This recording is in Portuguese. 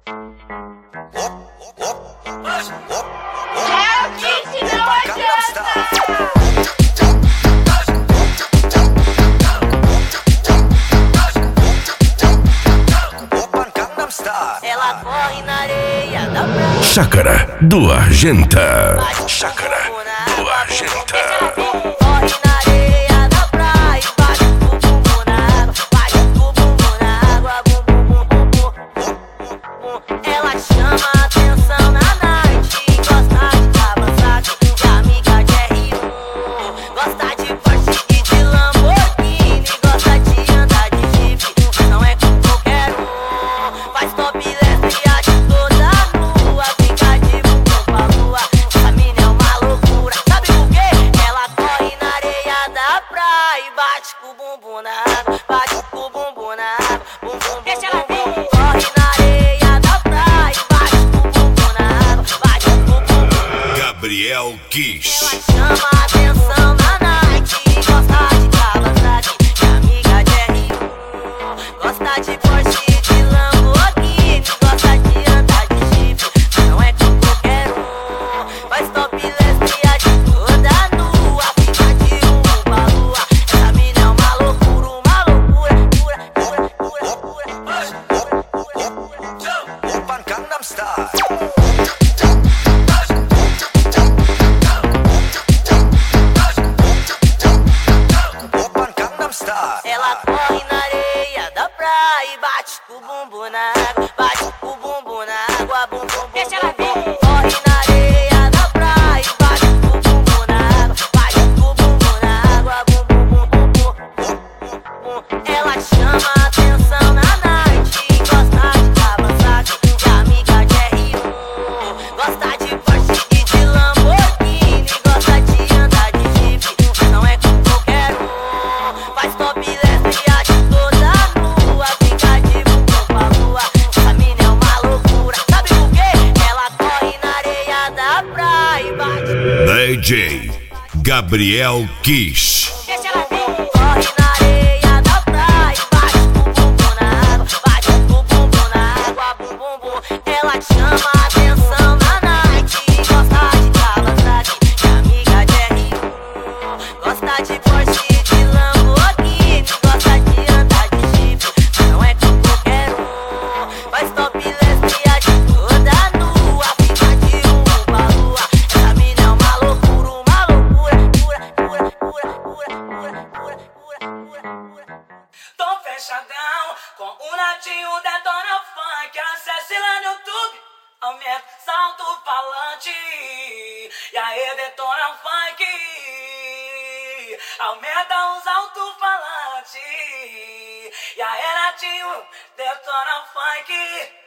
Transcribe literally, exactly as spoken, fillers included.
É o kit, não adianta! Ela corre na areia da praia. Chácara do Argenta. Chácara do Argenta. Corre na areia da praia e bate o bumbum na água. Bate o bumbum na água, bum bum bum bum bum. Ela chama a atenção na night. Gosta de Kawasaki, de amiga de R um. Gosta de Porsche e de Lamborghini. Gosta de andar de Jeep, não é com qualquer um. Faz topless e age toda nua. Fica de bumbum pra lua. Essa mina é uma loucura. Sabe por quê? Ela corre na areia da praia e bate com o bumbum na água. Bate com o bumbum na água. Bum bum deixa ela ver. Corre na areia da praia e bate com o bumbum na água. Bate com o bumbum. Gabriel Kiss. Ela chama a atenção na night. Gosta de Kawasaki, de amiga de R um. Gosta de Porsche e de Lamborghini. Gosta de andar de Jeep, não é com qualquer um. Faz topless e age toda nua. Fica de um pra lua. Essa mina é uma loucura, uma loucura. Pura, pura, pura, pura, pura, pura, pura. Gangnam Style. Ela corre na areia da praia e bate com o bumbum na água. Bate com o bumbum na água, bum bum bum. Deixa ela ver. Corre na areia da praia e bate com o bumbum na água. Bate com o bumbum na água, bum bum bum bum bum bum. Ela chama a atenção na night. Gosta de Kawasaki, de amiga de R um. Gosta de Porsche e de Lamborghini. Gosta de andar de Jeep, não é com qualquer um. Faz topless e age toda nua. Fica de bumbum pra lua. Essa mina é uma loucura. Sabe por quê? Ela corre na areia da praia e bate. D J Gabriel Kiss. Deixa ela ver. Corre na areia da praia e bate com o bumbum na água. Bate com o bumbum na água, bum bum bum. Ela chama a atenção na night. Gosta de Kawasaki, de amiga de R um. Gosta de Porsche e de Lamborghini. Gosta de andar de Jeep, não é com qualquer um. Faz topless e age toda nua. Fica de um pra lua. Essa mina é uma loucura, uma loucura. Pura, pura, pura, pura, pura, pura, pura, pura, pura. Tô fechadão com o Natinho Detona Funk. Acesse lá no YouTube, aumenta salto falante. E aí Detona Funk, aumenta os alto-falantes. E aí Natinho Detona Funk.